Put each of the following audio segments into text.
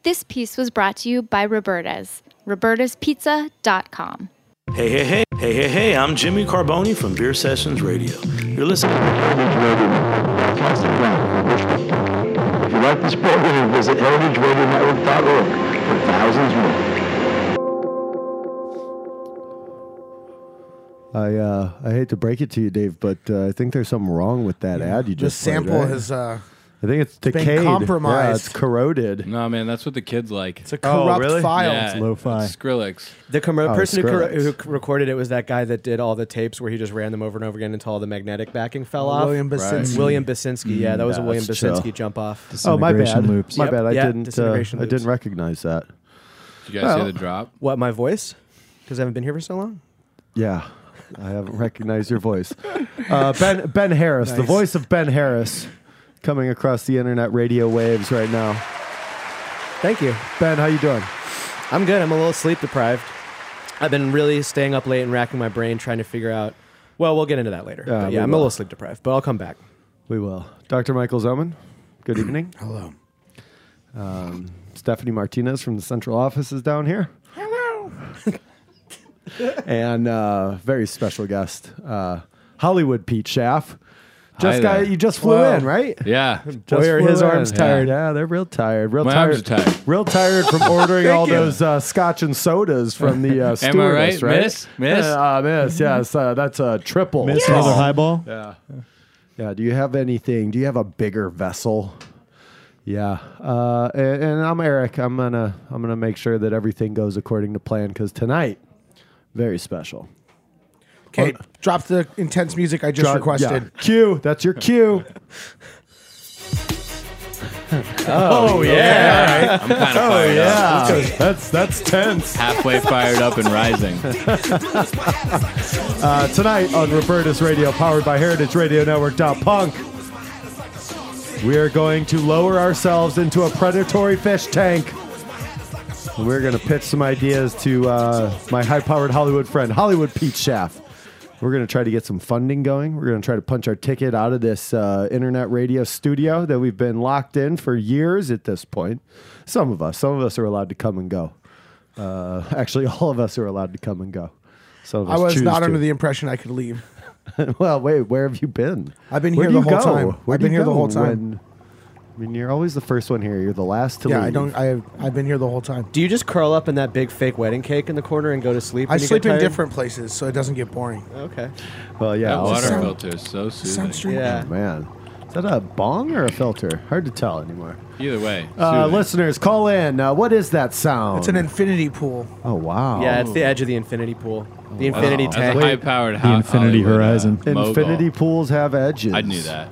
This piece was brought to you by Roberta's, robertaspizza.com. Hey, I'm Jimmy Carboni from Beer Sessions Radio. You're listening. If you like this program, visit heritageradionetwork.org for thousands more. I hate to break it to you, Dave, but I think there's something wrong with that ad you just The sample played, right? has I think it's decayed. been compromised. Yeah, it's corroded. No, man, that's what the kids like. It's a corrupt really? file. Yeah, It's lo-fi. it's Skrillex. The person Skrillex. who recorded it was that guy that did all the tapes where he just ran them over and over again until all the magnetic backing fell off. William Basinski. William Basinski. Yeah, that was a Yeah, William that's Basinski chill. jump off. Oh, my bad. Disintegration loops. My Yep. bad. Yeah, I disintegration didn't loops. recognize that. Did you guys hear the drop? What, my voice? Because I haven't been here for so long? Yeah, I haven't recognized your voice. Ben Harris, the voice of Ben Harris, coming across the internet radio waves right now. Thank you. Ben, how you doing? I'm good. I'm a little sleep deprived. I've been really staying up late and racking my brain trying to figure out. Well, we'll get into that later. But we yeah, I'm a will. little sleep deprived, but I'll come back. We will. Dr. Michael Zoman, good evening. Hello. Stephanie Martinez from the central office is down here. Hello. And very special guest, Hollywood Pete Schaff. Hi there. You just flew Whoa. in, right? Yeah. Just Boy, are flew his in. arms tired. Yeah, they're real tired. My arms are tired. Real tired from ordering all those scotch and sodas from the stewardess, Am I right, right? miss? Miss, yes. That's a triple. Miss another highball? Yeah. Yeah. Do you have anything? Do you have a bigger vessel? Yeah. And I'm Eric. I'm gonna make sure that everything goes according to plan because tonight, very special. Okay, drop the intense music I just requested. Yeah. Cue. That's your cue. Oh, yeah. I'm kind of fired up. That's tense. Halfway fired up and rising. Tonight on Roberta's Radio, powered by heritageradionetwork.punk, we are going to lower ourselves into a predatory fish tank. We're going to pitch some ideas to my high-powered Hollywood friend, Hollywood Pete Schaff. We're going to try to get some funding going. We're going to try to punch our ticket out of this internet radio studio that we've been locked in for years at this point. Some of us are allowed to come and go. Actually, all of us are allowed to come and go. Some of us I was choose not to. under the impression I could leave. Well, wait, where have you been? I've been Where here do the you whole go? time. Where I've do been you here the go whole time. You're always the first one here. You're the last to Yeah, leave. I've been here the whole time. Do you just curl up in that big fake wedding cake in the corner and go to sleep? I when you sleep get in tired? different places, so it doesn't get boring. Okay. Well, yeah. That water Sound- filter is so soothing. Sound street. Yeah. Oh, man. Is that a bong or a filter? Hard to tell anymore. Either way. soothing. Listeners, call in. What is that sound? It's an infinity pool. Oh, wow. Yeah, it's the edge of the infinity pool. The infinity As tank. a high-powered The Infinity Hollywood, Horizon. mogul. Infinity pools have edges. I knew that.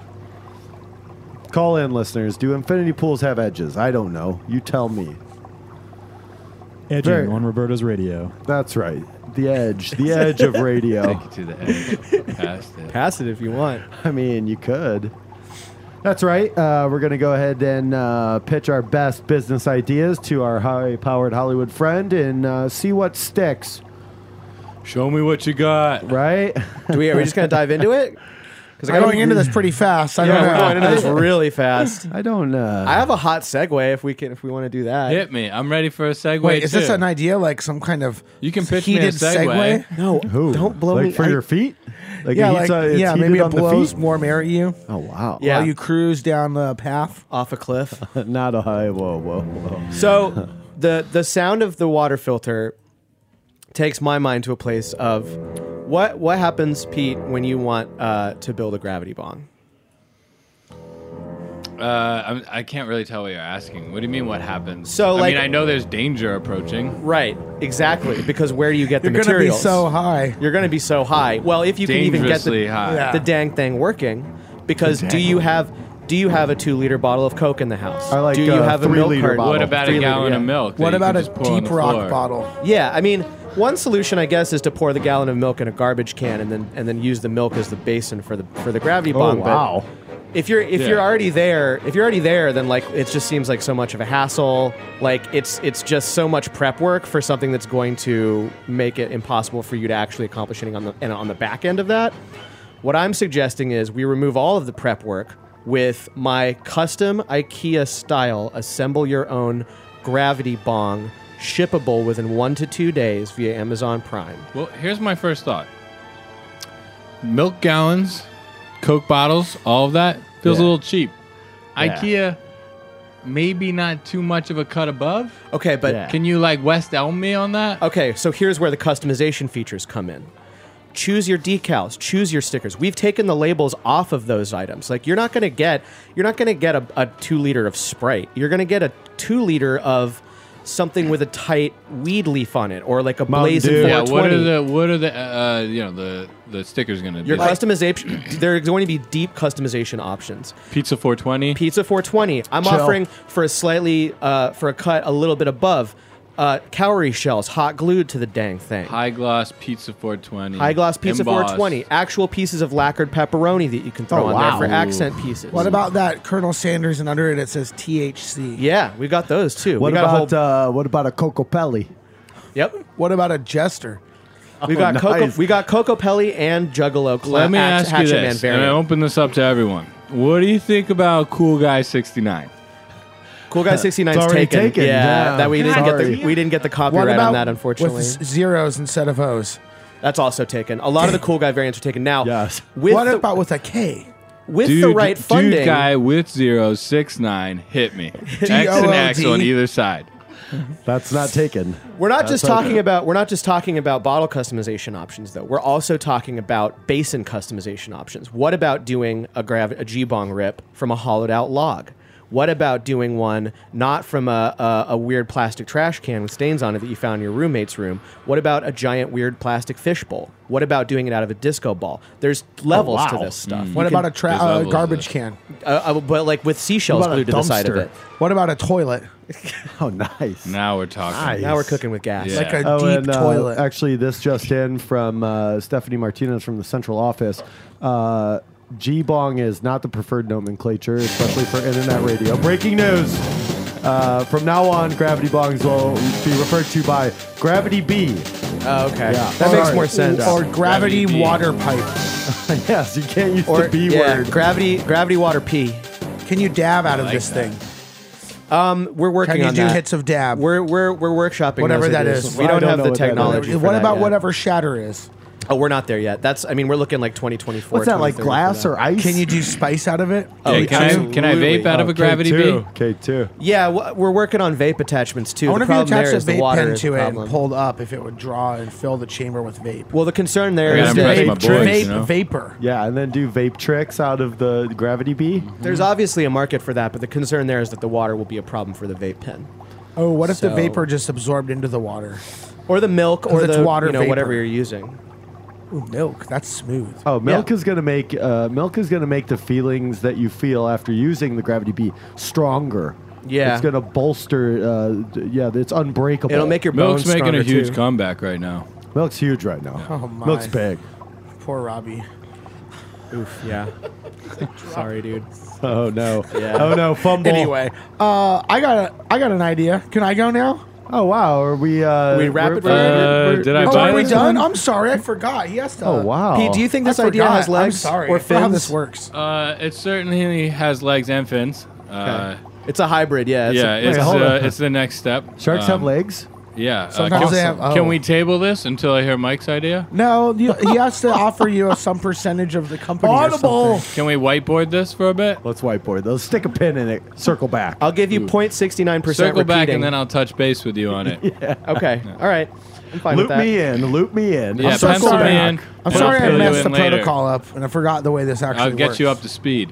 Call in, listeners. Do infinity pools have edges? I don't know. You tell me. Edging Very- on Roberta's Radio. That's right. The edge. The edge of radio. Take you to the edge. Past it. Pass it if you want. I mean, you could. That's right. We're going to go ahead and pitch our best business ideas to our high-powered Hollywood friend and see what sticks, Show me what you got. right? Are we just going to dive into it? Because I'm going into this pretty fast. I don't we're know. going into this really fast. I don't I have a hot segue if we want to do that. Hit me. I'm ready for a segue. Wait, is this too. an idea like some kind of You can pitch me a heated segue. No, Who? don't blow like me. for your feet? Like Yeah, it heats, it's yeah, heated maybe on it the blows feet? warm air at you Oh, wow. Yeah. while you cruise down the path. off a cliff. Not a high. Whoa. So the sound of the water filter takes my mind to a place of what happens, Pete, when you want to build a gravity bong. I can't really tell what you're asking. What do you mean? What happens? So, I like- mean, I know there's danger approaching. Right, exactly. Because where do you get You're the going to be materials? so high. You're going to be so high. Well, if you can even get Dangerously the high. Yeah. the dang thing working, because do you have a 2-liter bottle of Coke in the house? I like do you a have a 3 milk liter carton? bottle. What about 3 a liter, gallon yeah. of milk? What that you about can a just pour on deep the rock floor? bottle? Yeah, I mean, one solution I guess is to pour the gallon of milk in a garbage can and then use the milk as the basin for the gravity bong. wow. But if you're already there, then like it just seems like so much of a hassle. Like it's just so much prep work for something that's going to make it impossible for you to actually accomplish anything on the back end of that. What I'm suggesting is we remove all of the prep work. with my custom IKEA style assemble your own gravity bong, shippable within 1 to 2 days via Amazon Prime. Well, here's my first thought. Milk gallons, Coke bottles, all of that feels a little cheap. IKEA, maybe not too much of a cut above. Okay, but Can you like West Elm me on that? okay, so here's where the customization features come in. Choose your decals, choose your stickers. We've taken the labels off of those items. Like you're not gonna get a 2 liter of Sprite. You're gonna get a 2 liter of something with a tight weed leaf on it, or like a Blazing Dew. 420. Yeah, what are the the stickers gonna do? Your customization, there's going to be deep customization options. Pizza 420. Pizza 420. I'm Chill. offering for a slightly, for a cut a little bit above, cowrie shells, hot glued to the dang thing. High gloss pizza 420. High gloss pizza Embossed. 420. Actual pieces of lacquered pepperoni that you can throw Oh, on wow. there for accent pieces. What about that Colonel Sanders and under it says THC? Yeah, we got those too. What we got about a Coco Pelli? Yep. What about a Jester? We got nice. We got Coco Pelli and Juggalo. Let me ask you Hatchet Man this, and variant. I open this up to everyone. What do you think about Cool Guy 69? Cool Guy 69's It's already taken. taken, yeah. that we didn't Sorry. get the What copyright about on that, unfortunately. with zeros instead of O's? That's also taken. A lot of the Cool Guy variants are taken now. Yes. With What the, about with a K? with the right funding? Dude guy with 069 hit me. X and X on either side. That's not taken. We're not just okay. talking about bottle customization options though. We're also talking about basin customization options. What about doing a G-bong rip from a hollowed out log? What about doing one not from a weird plastic trash can with stains on it that you found in your roommate's room? What about a giant weird plastic fish bowl? What about doing it out of a disco ball? There's levels to this stuff. What about a there's levels to garbage this. can? But like with seashells What about a glued to the side of dumpster? it? What about a toilet? Oh, nice. Now we're talking. Nice. Now we're cooking with gas. Yeah. Like a Oh, deep and, toilet. actually, this just in from Stephanie Martinez from the central office. G-bong is not the preferred nomenclature, especially for internet radio. Breaking news. From now on, gravity bongs will be referred to by Gravity B. Oh, okay. Yeah. That makes Sorry. more sense. Or gravity Gravity B. water pipe. Yes, you can't use Or the B yeah, word. gravity water pee. Can you dab out of like this that. thing? We're working Can you on do that. hits of dab? We're workshopping Whatever those that ideas. is. We I don't don't have know the what that is. technology. for What that about yet. whatever shatter is? Oh, we're not there yet. That's. I mean, we're looking like 2024. What's that, like 2030 for glass that. or ice? Can you do spice out of it? Oh, Yeah, can I absolutely. vape out of a Gravity B? K2. Yeah, we're working on vape attachments too. I wonder the if you problem attach there a is the vape water pen is to the it and problem. pulled up if it would draw and fill the chamber with vape. Well, the concern there I is gotta that impress my boys, vape you know? vapor. Yeah, and then do vape tricks out of the Gravity B. there's obviously a market for that, but the concern there is that the water will be a problem for the vape pen Oh, what if the So- vapor just absorbed into the water? or the milk or it's the water whatever vapor. you're using. Ooh, milk. That's smooth. Oh, milk Yeah. is gonna make the feelings that you feel after using the Gravity B stronger. Yeah. It's gonna bolster. It's unbreakable. It'll make your bones Milk's making a stronger, huge too. comeback right now. Milk's huge right now. Oh, my. Milk's big. Poor Robbie. Oof, yeah. Sorry, dude. Oh no. Yeah. Oh no. Fumble. Anyway, I got an idea. Can I go now? Oh wow. Are we? We rapid we're- fire? we're- Did I Oh, buy are we this done? one? I'm sorry. I forgot. He has to. Oh wow. Pete, do you think this I idea forgot. has legs I'm sorry. or I forgot how fins? this works. It certainly has legs and fins. It's a hybrid, yeah. It's hold on. It's the next step. Sharks have legs. Yeah. Sometimes can, they have- can oh. we table this until I hear Mike's idea? No, he has to offer you some percentage of the company. or something. Can we whiteboard this for a bit? Let's whiteboard those. Stick a pin in it. Circle back. I'll give you 0.69% Circle back repeating. and then I'll touch base with you on it. Okay, all right. I'm fine Loop with that. me in. Loop me in. Yeah, so pencil sorry. me in. I'm and sorry I'll I fill you messed the in later. protocol up and I forgot the way this actually I'll get works. you up to speed.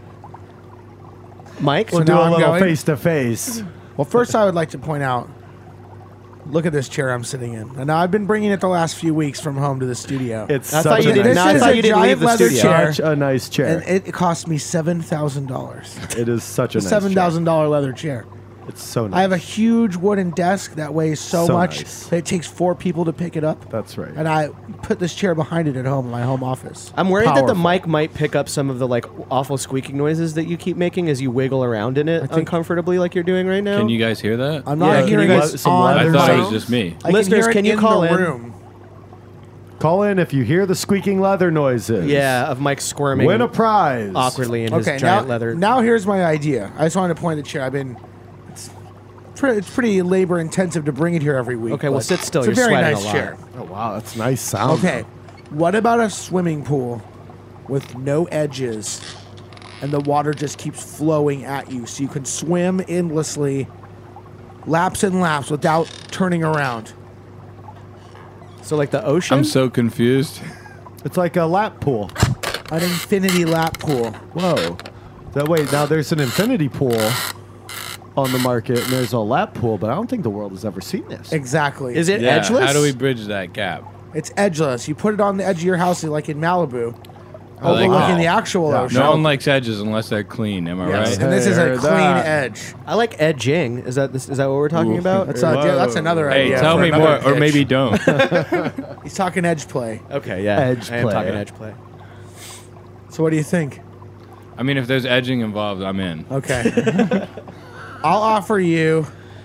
Mike? We'll So do now a I'm little going? face to face. Well, first I would like to point out, look at this chair I'm sitting in. And now I've been bringing it the last few weeks from home to the studio. It's I such thought you a didn't. nice, No, I This thought is you a didn't leave giant the leather studio. chair. such a nice chair. and it cost me $7,000. It is such a nice $7,000 leather chair. chair. It's so nice. I have a huge wooden desk that weighs so So much nice. that it takes 4 people to pick it up. That's right. And I put this chair behind it at home in my home office. I'm worried that the Powerful. mic might pick up some of the like awful squeaking noises that you keep making as you wiggle around in it uncomfortably like you're doing right now. Can you guys hear that? I'm Yeah, not can you hearing guys- it some on I leather the thought it mic. was just me. I Listeners, hear it can you in call the in? room. Call in if you hear the squeaking leather noises. Yeah, of Mike squirming Win a prize. awkwardly in his Okay, giant now, leather. now here's my idea. I just wanted to point the chair. It's pretty labor intensive to bring it here every week. Okay, well, but sit still. It's You're a very sweating nice a lot. chair. Oh, wow. That's nice sound. Okay, what about a swimming pool with no edges, and the water just keeps flowing at you, so you can swim endlessly, laps and laps without turning around? So like the ocean. I'm so confused. It's like a lap pool. An infinity lap pool. Whoa. Wait, now there's an infinity pool on the market, and there's a lap pool, but I don't think the world has ever seen this. Exactly. Is it Yeah. edgeless? How do we bridge that gap? It's edgeless. You put it on the edge of your house, like in Malibu, I like overlooking that. the actual ocean. No one likes edges unless they're clean. Am I Yes, right? and this is a Heard clean that. edge. I like edging. Is that what we're talking Ooh. about? That's another Hey, idea. tell for me another more, or pitch. maybe don't. He's talking edge play. Okay, yeah. Edge I am play. talking edge play. So what do you think? I mean, if there's edging involved, I'm in. Okay. I'll offer you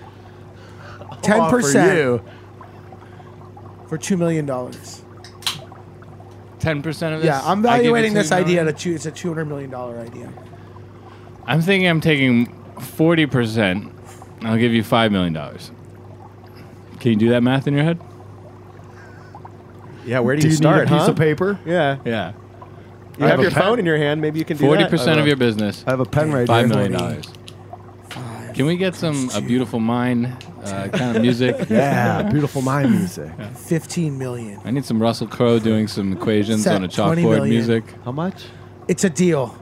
10% for $2 million. 10% of this. Yeah, I'm I give you evaluating this $2 idea million? it's a $200 million idea. I'm thinking I'm taking 40%. I'll give you $5 million. Can you do that math in your head? Yeah, where do Do you you start, need a piece huh? of paper? Yeah. Yeah. You I have have your a pen. phone in your hand. Maybe you can do that. 40% of your business. I have a pen right $5 here. million. Can we get a beautiful mind kind of music? Yeah, beautiful mind music. 15 million. I need some Russell Crowe doing some equations Set on a 20 chalkboard million. music. How much? It's a deal.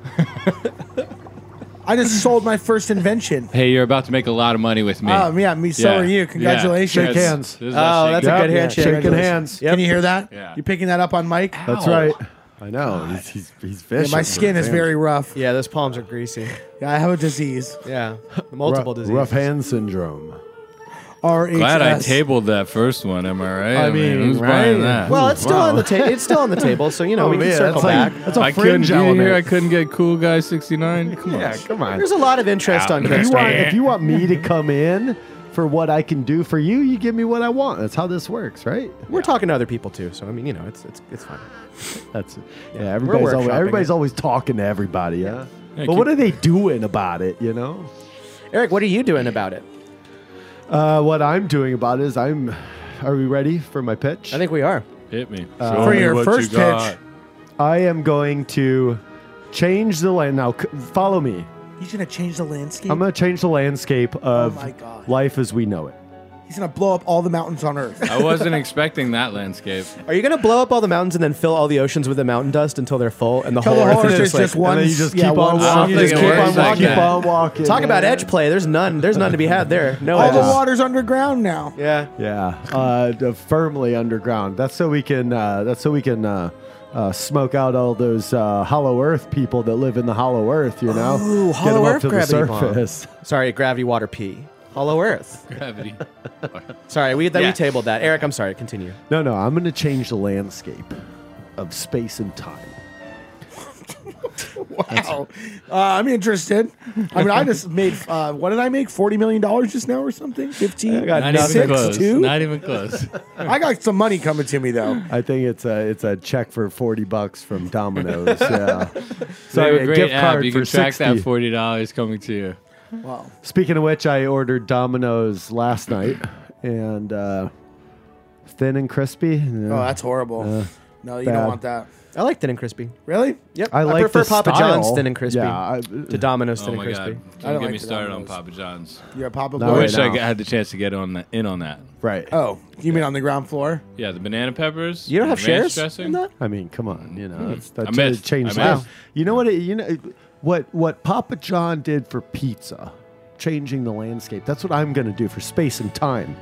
I just sold my first invention. Hey, you're about to make a lot of money with me. Yeah, so Yeah. are you. Yeah. Congratulations. Shake hands. This is Oh, shake that's a hands. good handshake. Shaking hands. Can you hear that? Yeah. You picking that up on mic? That's Ow. right. I know. He's Yeah, vicious. my skin is very rough. Yeah, those palms are greasy. Yeah, I have a disease. Yeah, multiple diseases. Rough hand syndrome. RHS. Glad I tabled that first one. Am I right? I mean, who's right? buying that? Well, it's still Wow. on the table. It's still on the table, so you know we can man, circle that's back. That's a I couldn't. fringe You didn't hear I element. couldn't get Cool Guy 69. Come on. Yeah, come on. There's a lot of interest on Kickstarter. If you want me to come in for what I can do for you, you give me what I want. That's how this works, right? We're talking to other people too, so I mean, you know, it's fine. That's it. Yeah, we're everybody's workshopping always it. talking to everybody, huh? Yeah, But what are they doing about it, you know? Eric, what are you doing about it? What I'm doing about it is are we ready for my pitch? I think we are. Hit me. For your first pitch, I am going to change the land. Now, follow me. he's going to change the landscape. I'm going to change the landscape of my God. life as we know it. He's going to blow up all the mountains on Earth. I wasn't expecting that landscape. Are you going to blow up all the mountains and then fill all the oceans with the mountain dust until they're full and the Till whole the Earth whole is Earth just is just like, one. And then you just yeah, keep one on I don't walking, think just it keep on works like walking, that. keep on walking. talk about man. edge play. There's none to be had there. No all the edges. water's underground now. Yeah. Yeah, firmly underground. That's so we can. Smoke out all those Hollow Earth people that live in the Hollow Earth. You know, Ooh, Get Hollow them up Earth to the gravity bomb. surface. Sorry, gravity, water, pee. Hollow Earth. Gravity. Sorry, we Yeah. tabled that. Eric, I'm sorry. Continue. No, I'm going to change the landscape of space and time. Wow. I'm interested. I mean, I just made, what did I make? $40 million just now or something? 15? got Not nothing. even close. 6-2? Not even close. I got some money coming to me, though. I think it's a check for $40 from Domino's. Yeah. They have Sorry, a a great gift app. card You for can track 60. that $40 coming to you. Wow. Speaking of which, I ordered Domino's last night, and thin and crispy. Oh, that's horrible. No, you bad. don't want that. I like thin and crispy. Really? Yep. I like prefer the Papa style. John's thin and crispy Yeah, to Domino's Oh thin my and God! crispy. Don't don't get like me the started on Domino's. Papa John's. You're a Papa No, I Boy? wait, wish no. I had the chance to get in on that. right. Oh, you mean on the ground floor? Yeah, the banana peppers. You don't have the ranch shares dressing. in that? I mean, come on, you know, I missed. changed. I life. missed. You know what Papa John did for pizza, changing the landscape. That's what I'm going to do for space and time.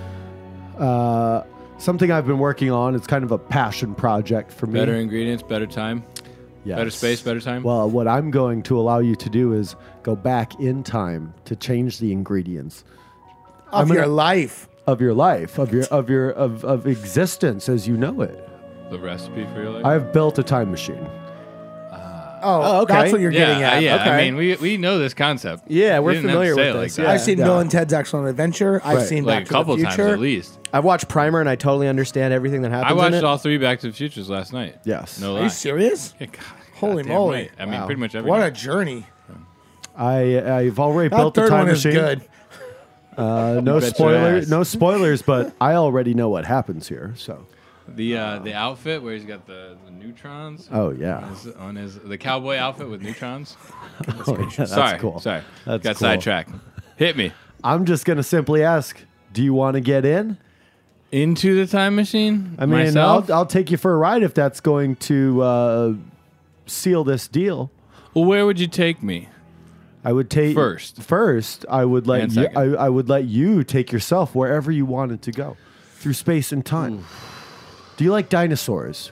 Something I've been working on. It's kind of a passion project for me. Better ingredients, better time, Yes. better space, better time. Well, what I'm going to allow you to do is go back in time to change the ingredients Of your life. of your life, of existence as you know it. The recipe for your life. I've built a time machine. Oh, okay. that's what you're getting at. Yeah. Okay. I mean, we know this concept. Yeah, we're You didn't have to familiar say with it this, like yeah. I've seen Bill and Ted's Excellent Adventure. I've seen Like Back a to couple the times Future. at least. I've watched Primer and I totally understand everything that happens I watched in it. all 3 Back to the Futures last night. Yes. No Are lie. you serious? Yeah, God, Holy goddamn moly. right. I mean, pretty much every What a night. journey. I've already That built the third time one is machine. good. No Bet your spoilers, ass. no spoilers, but I already know what happens here. So, The outfit where he's got the neutrons. oh yeah, On his the cowboy outfit with neutrons. Oh, yeah, that's Sorry, cool. sorry, That's got cool. sidetracked. Hit me I'm just gonna simply ask, do you want to get in? into the time machine. I mean, myself. I'll take you for a ride if that's going to seal this deal. Well, where would you take me? I would take First, I would let And you. second. I would let you take yourself wherever you wanted to go, through space and time. Do you like dinosaurs?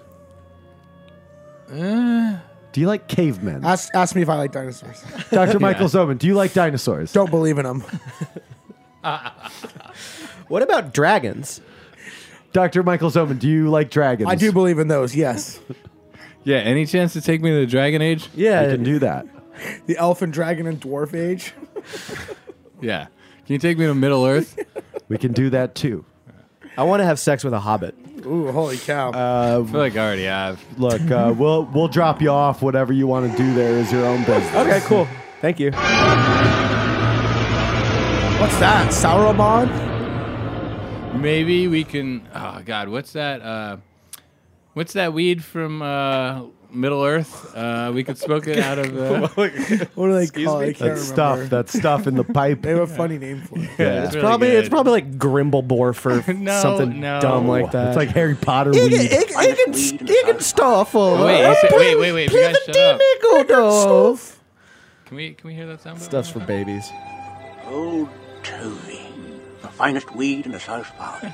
Do you like cavemen? Ask me if I like dinosaurs. Dr. Michael Zoman, do you like dinosaurs? Don't believe in them. What about dragons? Dr. Michael Zoman, do you like dragons? I do believe in those, yes. Yeah, any chance to take me to the Dragon Age? Yeah, I can do that. The elf and dragon and dwarf age. Yeah. Can you take me to Middle Earth? We can do that too. I want to have sex with a hobbit. Ooh, holy cow. I feel like I already have. Look, we'll drop you off. Whatever you want to do there is your own business. Okay, cool. Thank you. What's that? Sauron? Maybe we can. Oh God, what's that? What's that weed from Middle Earth? We could smoke it out of. What do they call it? I can't remember. That stuff in the pipe. They have a funny name for it. Yeah. It's Probably really it's probably like Grimblebore for No, something no. dumb like that. It's like Harry Potter weed. Egen Stoffel. Wait, wait. You guys shut up. Stuff. Can we hear that sound? Stuff's for babies. Old Toby, the finest weed in the South Valley.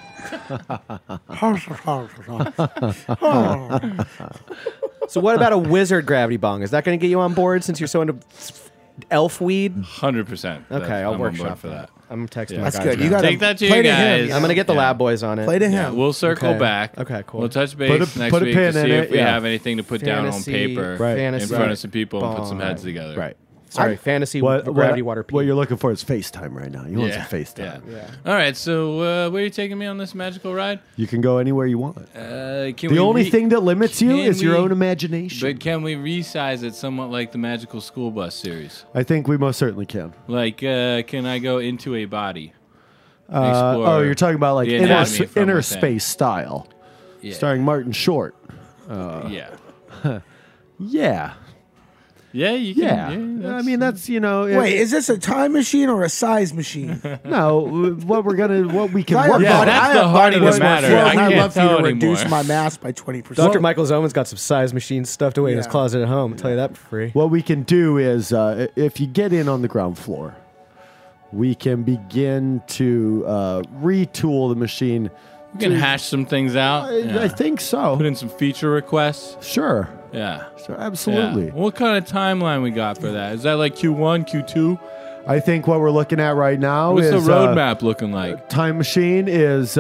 So what about a wizard gravity bong? Is that going to get you on board since you're so into elf weed? 100%. Okay, I'll I'm on workshop board for that. I'm texting Yeah. my That's guys good. now. You got Take that to play you to guys. him. I'm going to get the Yeah. lab boys on it. Play to Yeah, him. we'll circle Okay. back. Okay, cool. We'll touch base Put a- next put a week pin to in see it, if we yeah. have anything to put down on Fantasy- paper Right. in Fantasy front of some people and put bong. some heads together. Right. Sorry, fantasy gravity water pee. What you're looking for is FaceTime right now. You want some Yeah. FaceTime. Yeah. All right. So where are you taking me on this magical ride? You can go anywhere you want. Can The we only thing that limits you can is your we- own imagination. But can we resize it somewhat like the Magical School Bus series? I think we most certainly can. Like, can I go into a body? Explore Oh, you're talking about like the inner, anatomy from inner within. space style, Yeah. starring Martin Short. Yeah. Yeah, Yeah, you can. yeah. that's- I mean, that's Wait, is this a time machine or a size machine? no. What we can I work have Yeah, on. that's I the have heart of body the that's matter. more I fluid, and can't I'd love for you tell to anymore. reduce my mass by 20%. Dr. Michael Zoman's got some size machines stuffed away in his Yeah. closet at home. I'll tell you that for free. What we can do is, if you get in on the ground floor, we can begin to retool the machine. We can hash some things out. I think so. Put in some feature requests. Sure. Yeah. Sure, absolutely. Yeah. What kind of timeline we got for that? Is that like Q1, Q2? I think what we're looking at right now What's is the roadmap looking like? Time Machine is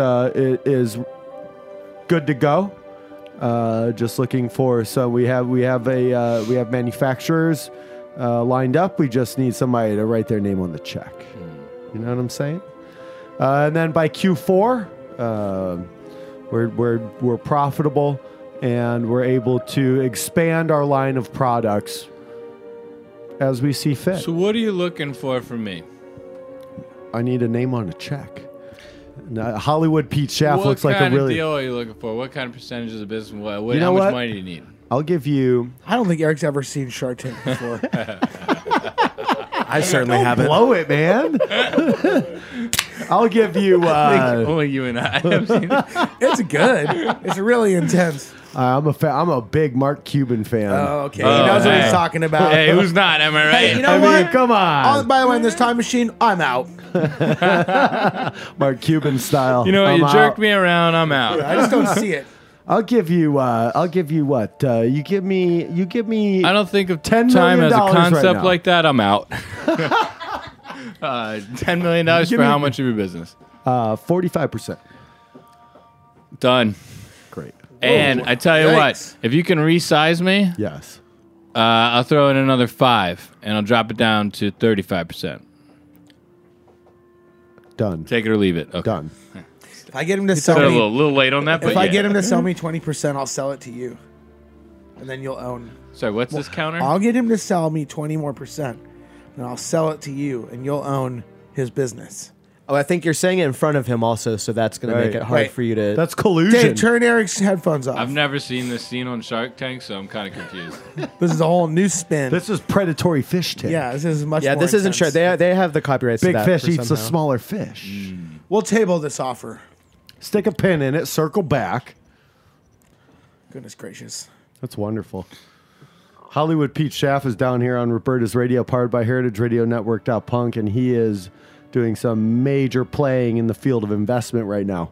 good to go. Just looking for we have manufacturers lined up. We just need somebody to write their name on the check. You know what I'm saying? And then by Q4, we're profitable and we're able to expand our line of products as we see fit. So what are you looking for from me? I need a name on a check. Now, Hollywood Pete Schaff What looks like a kind of really. deal are you looking for? What kind of percentage of the business? You know how much what? money do you need? I'll give you. I don't think Eric's ever seen Shark Tank before. I certainly haven't. Blow it, man. I'll give you. Only you and I have seen it. It's good. It's really intense. I'm a big Mark Cuban fan. Oh, okay. He knows what hey. he's talking about. Hey, who's not? Am I right? Hey, you know I what? mean, come on, Oh, by the way, in this time machine, I'm out. Mark Cuban style. You know what? I'm You out. jerked me around. I'm out. I just don't see it. I'll give you what? You give me. I don't think of $10 time million as a right concept now. like that. I'm out. $10 million Give for me- how much of your business? 45%. Done. Great. And I tell you Yikes. what, if you can resize me, Yes. I'll throw in another 5, and I'll drop it down to 35%. Done. Take it or leave it. Okay. Done. If I get him to A sell me, little late on that, but if I yeah. get him to sell me 20%, I'll sell it to you, and then you'll own. Sorry, what's this counter? I'll get him to sell me 20 more percent, and I'll sell it to you, and you'll own his business. Oh, I think you're saying it in front of him also, so that's going to make Right. it hard Right. for you to. That's collusion. Dave, turn Eric's headphones off. I've never seen this scene on Shark Tank, so I'm kind of confused. This is a whole new spin. This is predatory fish tank. Yeah, this is much. yeah, more this isn't sure. intense. They have the copyrights. to Big that fish for eats a somehow. smaller fish. We'll table this offer. Stick a pin in it, circle back. Goodness gracious. That's wonderful. Hollywood Pete Schaff is down here on Roberta's Radio, powered by Heritage Radio Network. Punk, and he is doing some major playing in the field of investment right now.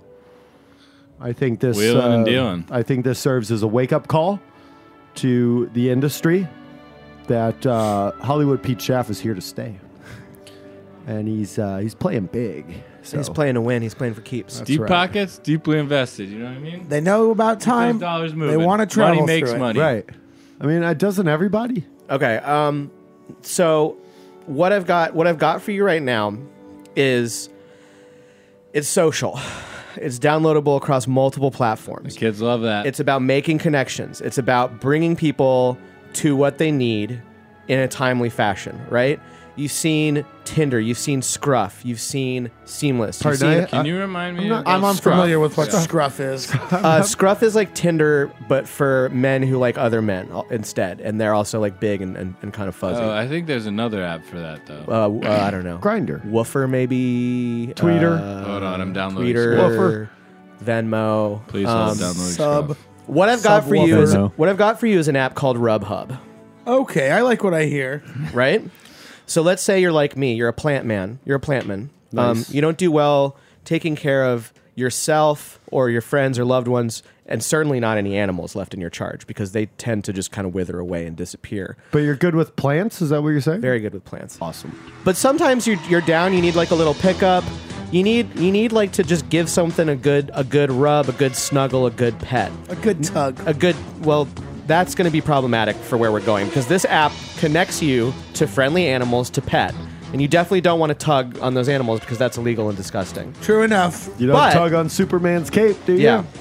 I think this Wheeling and dealing. I think this serves as a wake-up call to the industry that Hollywood Pete Schaff is here to stay, and he's playing big. So He's playing to win. He's playing for keeps. Deep right. pockets, deeply invested. You know what I mean? They know about time. Dollars They moving. want to travel Money makes through it. money. right. I mean, doesn't everybody? Okay. So what I've got for you right now is it's social. It's downloadable across multiple platforms. Kids love that. It's about making connections. It's about bringing people to what they need in a timely fashion, right? You've seen Tinder, you've seen Scruff, you've seen Seamless. You've Pardon, seen, Can you remind me? I'm of unfamiliar Scruff? with what Yeah. Scruff is. Scruff is like Tinder, but for men who like other men instead, and they're also like big and kind of fuzzy. Oh, I think there's another app for that though. I don't know. Grinder. Woofer maybe. Tweeter. Hold on, I'm downloading. Tweeter. Scruff. Woofer. Venmo. Please hold downloading Sub. Scruff. What I've got for you is Subwoofer. an app called RubHub, Okay, I like what I hear. right? So let's say you're like me. You're a plant man. You're a plantman. Nice. You don't do well taking care of yourself or your friends or loved ones, and certainly not any animals left in your charge because they tend to just kind of wither away and disappear. But you're good with plants? Is that what you're saying? Very good with plants. awesome. But sometimes you're down. You need like a little pickup. You need like to just give something a good rub, a good snuggle, a good pet, A good tug. a good. Well, that's going to be problematic for where we're going because this app connects you to friendly animals to pet, and you definitely don't want to tug on those animals because that's illegal and disgusting. True enough. You don't But- tug on Superman's cape, do you? Yeah.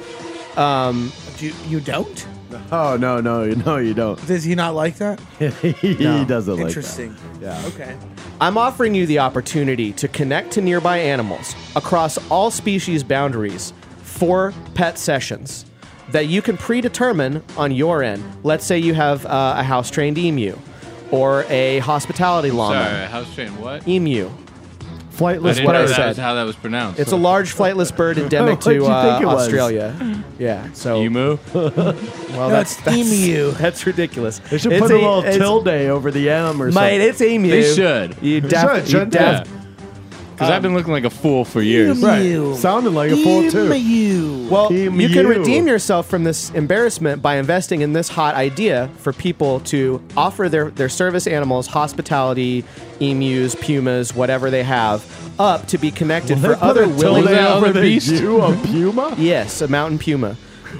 You don't? Oh no, you don't. Does he not like that? He doesn't like that. Interesting. Yeah. Okay. I'm offering you the opportunity to connect to nearby animals across all species boundaries for pet sessions that you can predetermine on your end. Let's say you have a house-trained emu or a hospitality llama. Sorry, house train. What? Emu. I Flightless didn't what I know bird. that said. was how that was pronounced. It's a large flightless bird endemic What'd to you think it was? Australia. Yeah, so emu. well, That's emu. That's ridiculous. They should It's put a little it's- tilde over the M or Mate, something. it's emu. They should. You should, definitely. shouldn't Yeah. they? Because I've been looking like a fool for years. Emu. Sounded like a fool too. Emu. Well, Emu. you can redeem yourself from this embarrassment by investing in this hot idea for people to offer their service animals, hospitality, emus, pumas, whatever they have, up to be connected They for put other a willing. tilde Other over the beast? U, a puma? Yes, a mountain puma.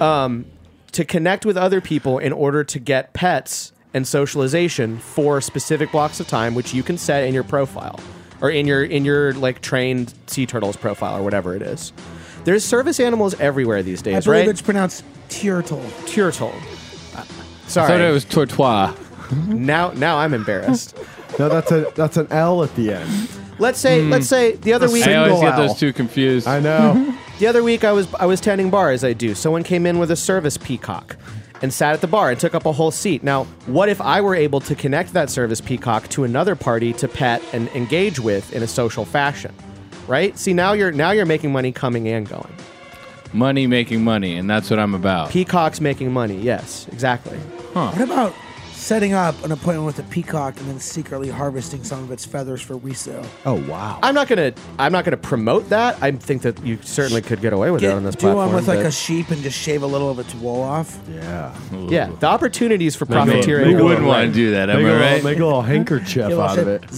To connect with other people in order to get pets and socialization for specific blocks of time, which you can set in your profile or in your like trained sea turtles profile or whatever it is. There's service animals everywhere these I days, believe right? it's pronounced turtle. Turtle. I Sorry. thought it was tortoise. Now I'm embarrassed. No, that's an L at the end. Let's say the other week I always Single get owl. those two confused. I know. the other week I was tending bar as I do. Someone came in with a service peacock and sat at the bar and took up a whole seat. Now, what if I were able to connect that service peacock to another party to pet and engage with in a social fashion? Right? See, now you're making money coming and going. Money making money, and that's what I'm about. Peacock's making money. Yes, exactly. What about setting up an appointment with a peacock and then secretly harvesting some of its feathers for resale? Oh wow. I'm not gonna promote that. I think that you certainly could get away with it on this Do platform. one with like but- a sheep and just shave a little of its wool off. Yeah. yeah, the opportunities for We profiteering. wouldn't want to do that, am I right? Make a little handkerchief out of it.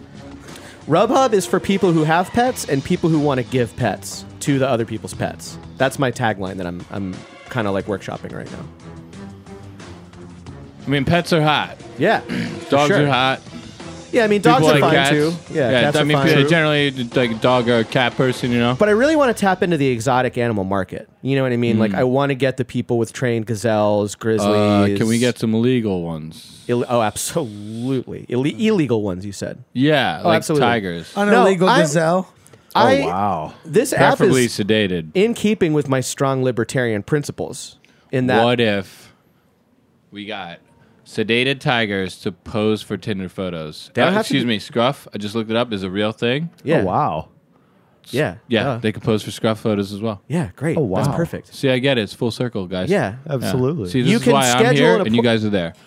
RubHub is for people who have pets and people who want to give pets to the other people's pets. That's my tagline that I'm kind of like workshopping right now. I mean, pets are hot. Yeah. Dogs sure. are hot. Yeah, I mean, dogs People are like fine cats. too. Yeah, cats I are mean, fine. generally, like a dog or a cat person, you know. But I really want to tap into the exotic animal market. You know what I mean? Like, I want to get the people with trained gazelles, grizzlies. Can we get some illegal ones? Oh, absolutely. Illegal ones, you said. Yeah, Oh, like absolutely. tigers. An No, illegal I'm- gazelle. I, wow. This app Preferably is sedated. in keeping with my strong libertarian principles. In that, What if we got sedated tigers to pose for Tinder photos? They don't have to Excuse be- me, Scruff. I just looked it up. Is a real thing. yeah, Oh, wow. yeah, Yeah, they could pose for Scruff photos as well. yeah, great. Oh, wow. That's perfect. See, I get it. It's full circle, guys. Yeah. Absolutely. See, this You is can why I'm schedule here an and you guys are there.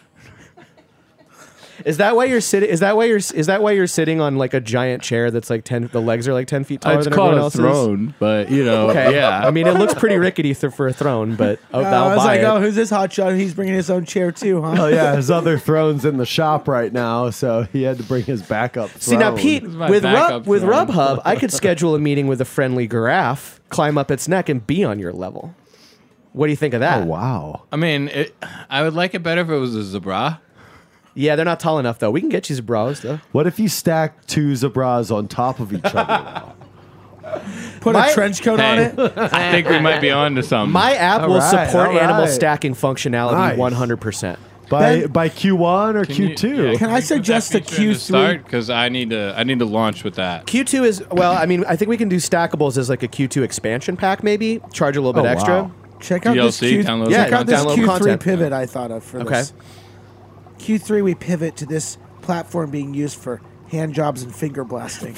Is that why you're sitting? Is that why you're sitting on like a giant chair that's like 10? The legs are like 10 feet taller It's than called everyone a else's. throne, but you know, Okay. yeah. I mean, it looks pretty rickety for a throne, but I I'll was buy like, it. oh, who's this hotshot? He's bringing his own chair too, huh? Oh yeah, his other throne's in the shop right now, so he had to bring his backup throne. See now, Pete, is my with backup throne. RubHub, I could schedule a meeting with a friendly giraffe, climb up its neck, and be on your level. What do you think of that? Oh wow. I mean, I would like it better if it was a zebra. Yeah, they're not tall enough though. We can get you some bras though. What if you stack two zebras on top of each other? Put My- a trench coat on Hey, it. I think we might be on to something. My app All will right, support all animal right. stacking functionality Nice. 100%. By Q1 or Q2? Can I suggest a Q3? Start because I need to launch with that. Q2 is well. I mean, I think we can do stackables as like a Q2 expansion pack, maybe charge a little bit Oh, extra. wow. Check out this DLC, Q. download Yeah, Check out this download Q3 content. pivot I thought of for Okay. this. Q3, we pivot to this platform being used for hand jobs and finger blasting.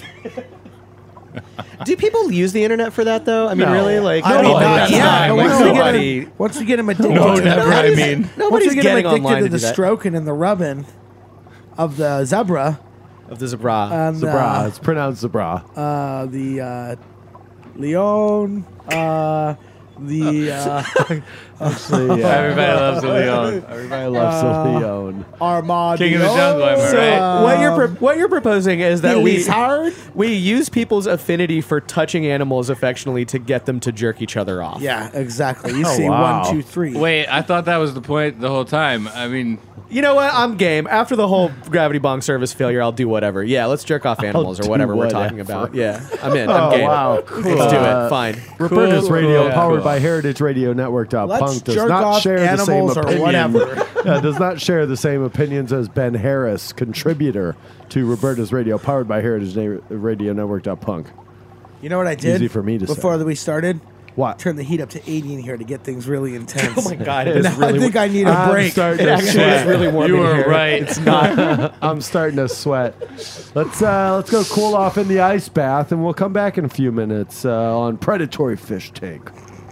Do people use the internet for that though? I mean, No. really? Like, I mean, Oh, not that's yet. fine. But Like, once we get nobody- him, once we get him addicted, No, to never. I Nobody's- mean, once nobody's we get him getting addicted online to to the do that. stroking and the rubbing of the zebra, of the zebra. and Zebra. It's pronounced zebra. the Leon, the Actually, yeah. everybody loves the Leon. Everybody loves the Leon. Armado. King of the jungle, am I So right? what you're proposing is that He's hard. we use people's affinity for touching animals affectionately to get them to jerk each other off. Yeah, exactly. You Oh, see wow. 1, 2, 3. Wait, I thought that was the point the whole time. I mean, You know what? I'm game. After the whole gravity bong service failure, I'll do whatever. Yeah, let's jerk off animals or do whatever we're talking whatever. about. Yeah, I'm in. Oh, I'm game. wow. Let's do it. Fine. Roberta's Cool. Radio, Yeah, powered cool. by Heritage Radio Network. Let's Punk does jerk not off share the same animals or opinion. whatever. Yeah, does not share the same opinions as Ben Harris, contributor to Roberta's Radio, powered by Heritage Radio Network. Punk. You know what I did? Easy for me to say. before we started? What? Turn the heat up to 80 in here to get things really intense. Oh my god, it And is now really. I think I need a I'm break. starting It to actually sweat. is really warm. you in were here. right. It's not. I'm starting to sweat. Let's go cool off in the ice bath, and we'll come back in a few minutes on Predatory Fish Tank.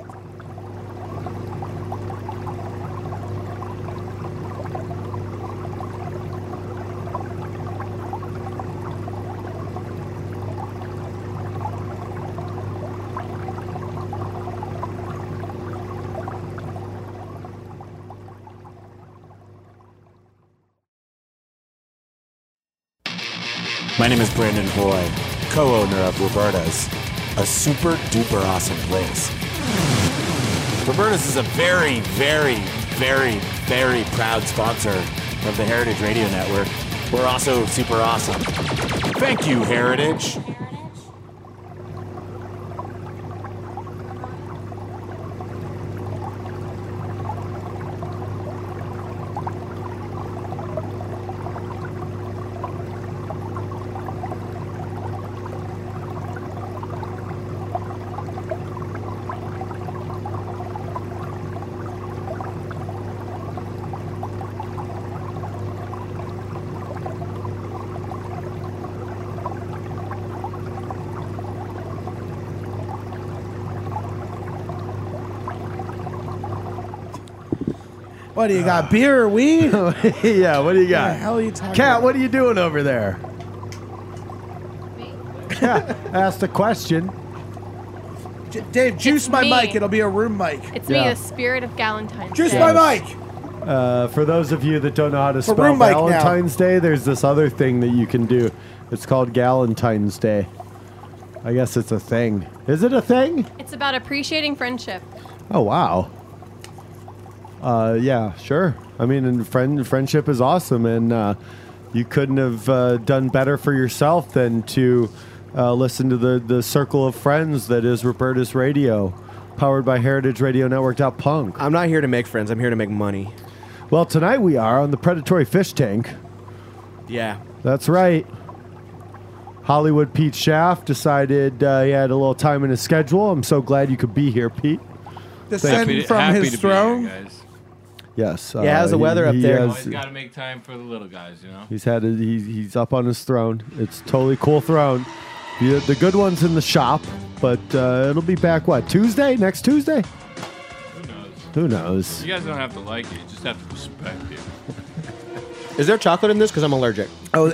My name is Brandon Hoy, co-owner of Roberta's, a super duper awesome place. Roberta's is a very, very, very, very proud sponsor of the Heritage Radio Network. We're also super awesome. Thank you, Heritage. What do you got? Beer or weed? Yeah, what do you What the got? hell are you talking Kat, about? what are you doing over there? Yeah, asked a question. Dave, juice It's my me. mic. It'll be a room mic. It's Yeah. me, the spirit of Galentine's Juice Day. my mic. For those of you that don't know how to spell room mic now. Valentine's Day, there's this other thing that you can do. It's called Galentine's Day. I guess it's a thing. Is it a thing? It's about appreciating friendship. Oh, wow. Yeah, sure. I mean, and friendship is awesome, and you couldn't have done better for yourself than to listen to the circle of friends that is Roberta's Radio, powered by Heritage Radio Network. Punk. I'm not here to make friends. I'm here to make money. Well, tonight we are on the Predatory Fish Tank. Yeah. That's right. Hollywood Pete Schaff decided he had a little time in his schedule. I'm so glad you could be here, Pete. Descend from his throne. Yes. Yeah, how's the weather up there? Always got to make time for the little guys, you know. He's up on his throne. It's a totally cool throne. The good one's in the shop, but it'll be back, Tuesday? Next Tuesday? Who knows? You guys don't have to like it. You just have to respect it. Is there chocolate in this? Because I'm allergic. Oh,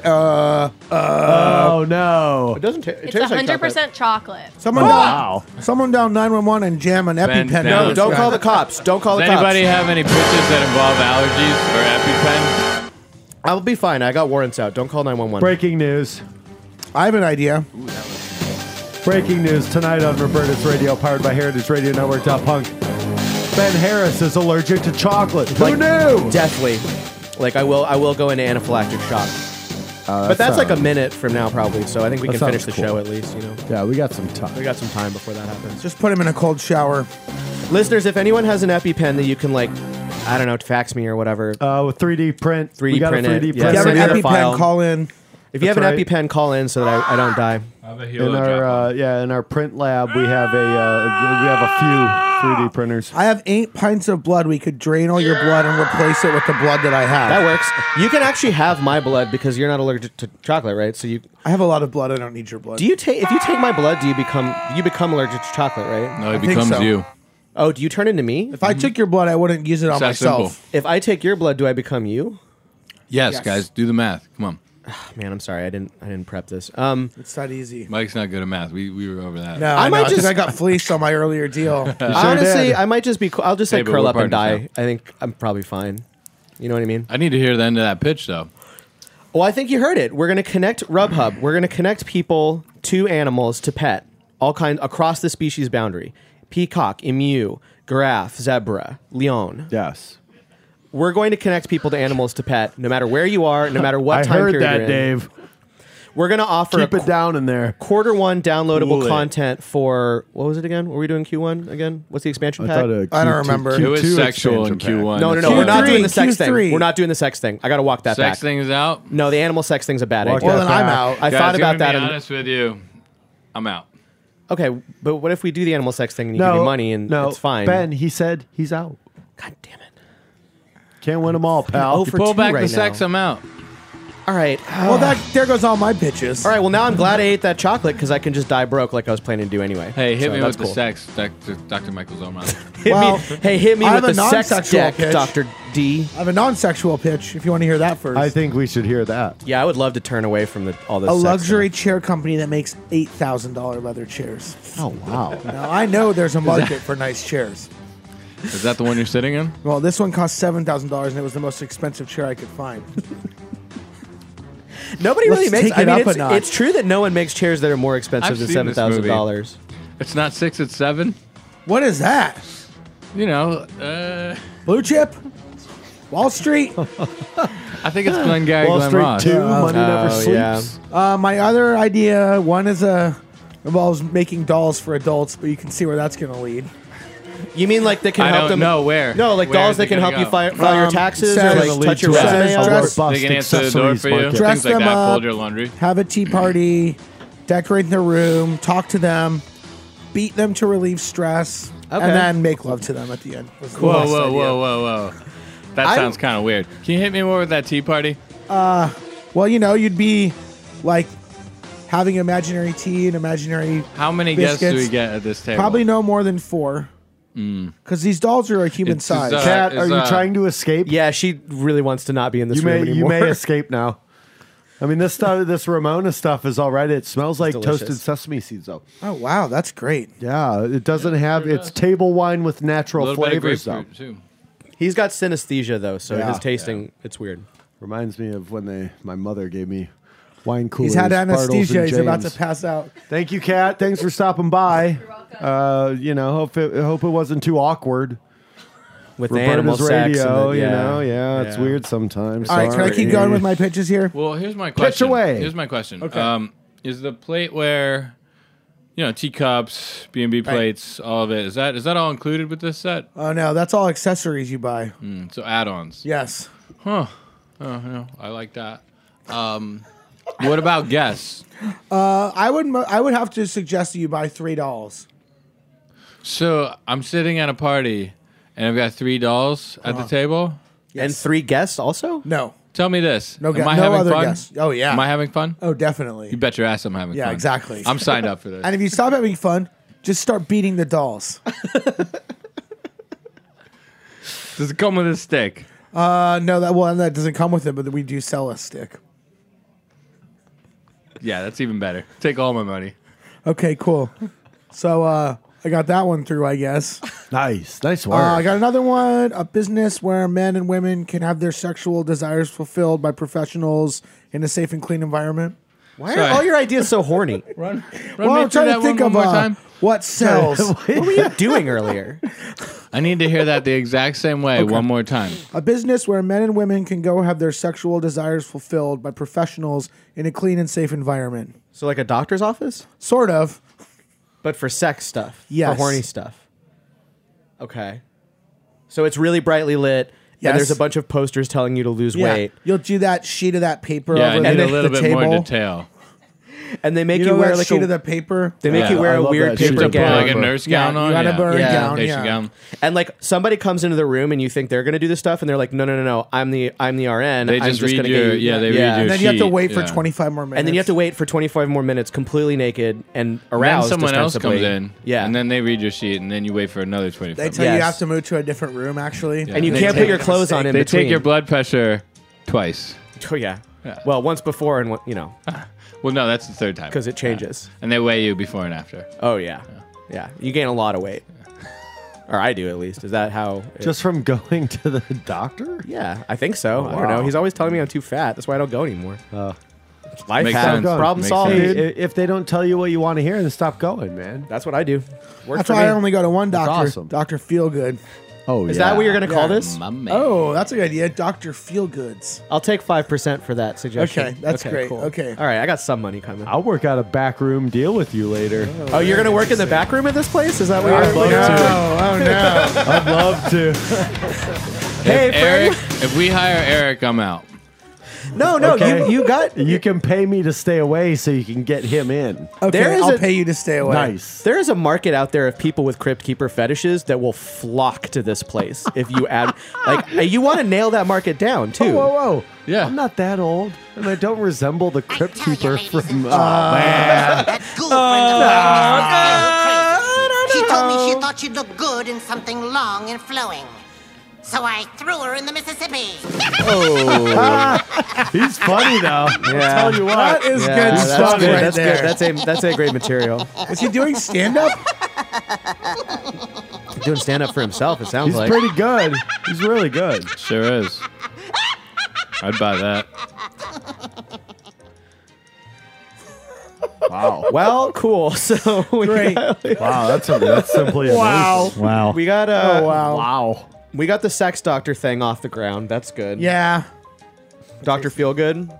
no. It doesn't It's 100% chocolate. Someone down 911 and jam an EpiPen. No, don't call the cops. Don't call the Does cops. anybody have any pitches that involve allergies or EpiPen? I'll be fine. I got warrants out. Don't call 911. Breaking news. I have an idea. Breaking news tonight on Roberta's Radio, powered by Heritage Radio Network. Punk. Ben Harris is allergic to chocolate. Who knew? Deathly. Like I will go into anaphylactic shock. But that's like a minute from now, probably. So I think we can finish the show at least. You know. Yeah, we got some time. We got some time before that happens. Just put him in a cold shower. Listeners, if anyone has an EpiPen that you can I don't know, fax me or whatever. With 3D print. 3D we got print a 3D it. print. Yeah, If you have send an me the file. EpiPen, call in. If you have That's an right. EpiPen, call in so that I don't die. In our in our print lab, we have a few 3D printers. I have 8 pints of blood. We could drain all your blood and replace it with the blood that I have. That works. You can actually have my blood because you're not allergic to chocolate, right? So I have a lot of blood. I don't need your blood. Do you take if you take my blood? Do you become allergic to chocolate, right? No, it I think becomes so. you. Oh, do you turn into me? If I took your blood, I wouldn't use it on It's that myself. simple. If I take your blood, do I become you? Yes, guys, do the math. Come on. Man, I'm sorry. I didn't prep this. It's that easy. Mike's not good at math. We were over that. No, I might just- I got fleeced on my earlier deal. Honestly, I might just be. I'll just Hey, but curl we're up and partners die. I think I'm probably fine. You know what I mean? I need to hear the end of that pitch, though. Well, I think you heard it. We're going to connect RubHub. We're going to connect people to animals to pet, all kinds across the species boundary. Peacock, emu, giraffe, zebra, leon. Yes. We're going to connect people to animals to pet, no matter where you are, no matter what I time heard period that, you're in. Dave. We're going to offer Keep it down in there. Q1 downloadable Cool it. content for what was it again? Were we doing Q1 again? What's the expansion pack? I don't remember. It was sexual in Q1. No. Q3, We're not doing the sex thing. Q3. We're not doing the sex thing. I got to walk that back. Sex thing is out. No, the animal sex thing's a bad Walk idea. Well, then I'm back. out. I Guys, thought about I'm that. gonna be and- honest with you, I'm out. Okay, but what if we do the animal sex thing and you give me money and it's fine? Ben, he said he's out. God damn it. Can't win them all, pal. Oh, You for pull two back right the sex, now. I'm out. All right. Well, there goes all my pitches. All right, well, now I'm glad I ate that chocolate because I can just die broke like I was planning to do anyway. Hey, hit So me that's with cool. the sex, Dr. Michael Zoman. Hit me I with have the a sex non-sexual deck, pitch. Dr. D. I have a non-sexual pitch if you want to hear that first. I think we should hear that. Yeah, I would love to turn away from all this a sex luxury chair company that makes $8,000 leather chairs. Oh, wow. Now, I know there's a market for nice chairs. Is that the one you're sitting in? Well, this one cost $7,000 and it was the most expensive chair I could find. Nobody Let's really makes. take I it mean, up a notch. it's true that no one makes chairs that are more expensive I've than seen this $7,000. It's not 6, it's 7. What is that? You know, Blue chip? Wall Street? I think it's Glengarry Wall Glen Street Ross. 2, Money Never Sleeps. yeah. My other idea, one is involves making dolls for adults, but you can see where that's going to lead. You mean like they can I help don't them? know where. No, like Where dolls is that it can gonna help you go? file your taxes or says- like touch your says resume. dress- or- Bust They can answer the door accessories for you. market. Dress Things like them that. up. Fold your laundry. Have a tea party, decorate their room, talk to them, beat them to relieve stress, Okay. and then make love to them at the end. Was the Whoa, last whoa, idea. whoa. That I- sounds kind of weird. Can you hit me more with that tea party? Well, you'd be like having imaginary tea and imaginary How many guests do we biscuits. get at this table? Probably no more than 4. Because these dolls are a human It's size. just, Kat, is, are you trying to escape? Yeah, she really wants to not be in this You room may anymore. escape now. I mean, this stuff, this Ramona stuff is all right. It smells like delicious. toasted sesame seeds, though. Oh, wow. That's great. Yeah, it doesn't have. It's table wine with a natural little bit of flavors, though. grapefruit, too. He's got synesthesia though, so Yeah. his tasting it's weird. Reminds me of when my mother gave me wine coolers. He's had Bartles, anesthesia. and He's about to James. pass out. Thank you, Kat. Thanks for stopping by. Hope it wasn't too awkward. with the animal Roberta's sex. radio, and the, you know, it's Yeah. weird sometimes. All right, can I keep going with my pitches here? Well, here's my question. away. Here's my question. Okay. Is the plateware, teacups, B&B plates, all of it, is that all included with this set? Oh no, that's all accessories you buy. So add-ons. Yes. Huh. Oh, no, I like that. What about guests? I would have to suggest that you buy $3. So I'm sitting at a party, and I've got 3 dolls at the table. And 3 guests also? No. Tell me this. No, Am I no having other fun? guests. Oh yeah. Am I having fun? Oh, definitely. You bet your ass I'm having fun. Yeah, exactly. I'm signed up for this. And if you stop having fun, just start beating the dolls. Does it come with a stick? No, that doesn't come with it, but we do sell a stick. Yeah, that's even better. Take all my money. Okay, cool. So I got that one through, I guess. Nice work. I got another one, a business where men and women can have their sexual desires fulfilled by professionals in a safe and clean environment. Why are all your ideas so horny? Run Well, me I'm through trying to that think one of more time. what sells. What were you doing earlier? I need to hear that the exact same way one more time. A business where men and women can go have their sexual desires fulfilled by professionals in a clean and safe environment. So like a doctor's office? Sort of. But for sex stuff. Yes. For horny stuff. Okay. So it's really brightly lit. Yes. And there's a bunch of posters telling you to lose weight. You'll do that sheet of that paper Yeah, I over need the, a little the bit table. more detail. And they make You you, know wear that like sheet a of the paper? They make Yeah. you wear I a love weird that sheet. paper You have to Put gown. like a nurse gown on. you gotta yeah. burn a Yeah. gown. Patient Yeah. gown. And like somebody comes into the room and you think they're gonna do this stuff and they're like, no, I'm the RN. They I'm just just read gonna your get you. they read your And then you have to sheet, wait for yeah. 25 more minutes. And then you have to wait for 25 more minutes completely naked and And then aroused. someone else ostensibly. comes in. Yeah. And then they read your sheet, and then you wait for another 25 They minutes. tell you you Yes. have to move to a different room, actually. Yeah. And you They can't take- put your clothes on in They between. take your blood pressure twice. Oh yeah. Yeah. Well, once before and Well, no, that's the third time. because it changes. And they weigh you before and after. Oh yeah. Yeah. You gain a lot of weight. Or I do at least. Is that how? Just from going to the doctor? Yeah, I think so. I don't wow. know. He's always telling me I'm too fat. That's why I don't go anymore. Life Makes hack. sense. Problem Makes solved, sense. Hey, dude. if they don't tell you what you want to hear, then stop going, man. That's what I do. Works That's for why me. I only go to one doctor, awesome. Dr. Feelgood. Oh, Is that what you're gonna call this? My man. Oh, that's a good idea. Dr. Feelgoods. I'll take 5% for that suggestion. Okay, that's great. Okay. All right, I got some money coming. I'll work out a backroom deal with you later. Oh, you're gonna work in the back room of this place? Is that what I'd you're? love to. Oh, no. I'd love to. Hey, Eric, Frank. if we hire Eric, I'm out. No, Okay. you got. You can pay me to stay away so you can get him in. Okay, There is I'll a- pay you to stay away. Nice. There is a market out there of people with Crypt Keeper fetishes that will flock to this place if you add. You want to nail that market down too. Whoa, whoa. Yeah. I'm not that old, and I don't resemble the Crypt tell you, Keeper ladies from. and Oh, man. That ghoul friend of mine is still crazy. She told me she thought she'd look good in something long and flowing. So I threw her in the Mississippi. He's funny, though. Yeah. I'll tell you what. That is good that's stuff good. right That's there. good. That's a great material. Is he doing stand-up? He's doing stand up for himself. It sounds He's like. pretty good. He's really good. Sure is. I'd buy that. Wow. Well, cool. So we Great. got, Wow, that's simply amazing. Wow. we got Wow. we got the sex doctor thing off the ground. That's good. Yeah. Dr. Feelgood.